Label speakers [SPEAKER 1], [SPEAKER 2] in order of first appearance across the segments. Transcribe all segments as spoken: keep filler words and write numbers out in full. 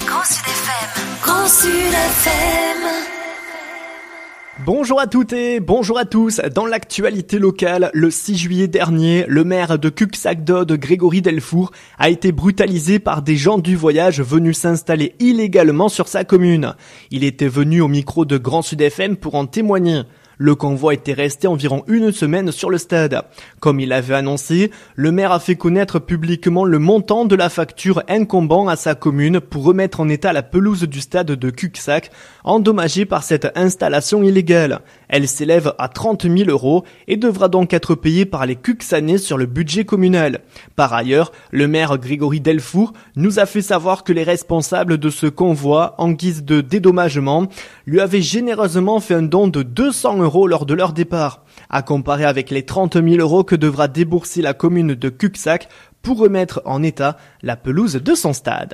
[SPEAKER 1] Grand Sud F M. Grand Sud F M.
[SPEAKER 2] Bonjour à toutes et bonjour à tous. Dans l'actualité locale, le six juillet dernier, le maire de Cuxac-Dode, Grégory Delfour, a été brutalisé par des gens du voyage venus s'installer illégalement sur sa commune. Il était venu au micro de Grand Sud F M pour en témoigner. Le convoi était resté environ une semaine sur le stade. Comme il avait annoncé, le maire a fait connaître publiquement le montant de la facture incombant à sa commune pour remettre en état la pelouse du stade de Cuxac, endommagée par cette installation illégale. Elle s'élève à trente mille euros et devra donc être payée par les Cuxanais sur le budget communal. Par ailleurs, le maire Grégory Delfour nous a fait savoir que les responsables de ce convoi, en guise de dédommagement, lui avaient généreusement fait un don de deux cents euros lors de leur départ, à comparer avec les trente mille euros que devra débourser la commune de Cuxac pour remettre en état la pelouse de son stade.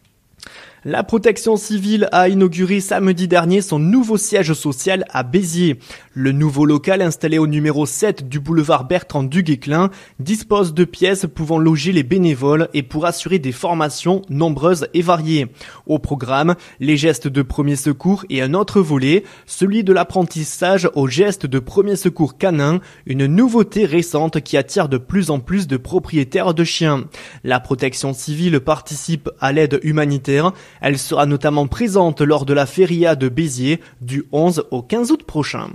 [SPEAKER 2] La protection civile a inauguré samedi dernier son nouveau siège social à Béziers. Le nouveau local installé au numéro sept du boulevard Bertrand du Guesclin dispose de pièces pouvant loger les bénévoles et pour assurer des formations nombreuses et variées. Au programme, les gestes de premier secours et un autre volet, celui de l'apprentissage aux gestes de premier secours canin, une nouveauté récente qui attire de plus en plus de propriétaires de chiens. La protection civile participe à l'aide humanitaire. Elle sera notamment présente lors de la feria de Béziers du onze au quinze août prochain.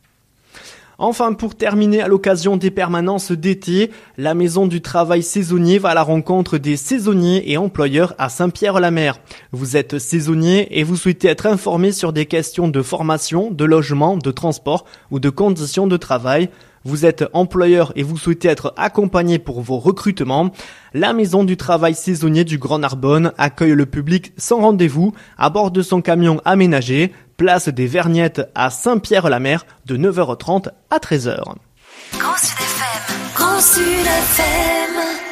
[SPEAKER 2] Enfin, pour terminer, à l'occasion des permanences d'été, la Maison du Travail Saisonnier va à la rencontre des saisonniers et employeurs à Saint-Pierre-la-Mer. Vous êtes saisonnier et vous souhaitez être informé sur des questions de formation, de logement, de transport ou de conditions de travail. Vous êtes employeur et vous souhaitez être accompagné pour vos recrutements. La Maison du Travail Saisonnier du Grand Narbonne accueille le public sans rendez-vous à bord de son camion aménagé, place des Vergnettes à Saint-Pierre-la-Mer de neuf heures trente à treize heures.
[SPEAKER 1] Grand Sud F M. Grand Sud F M.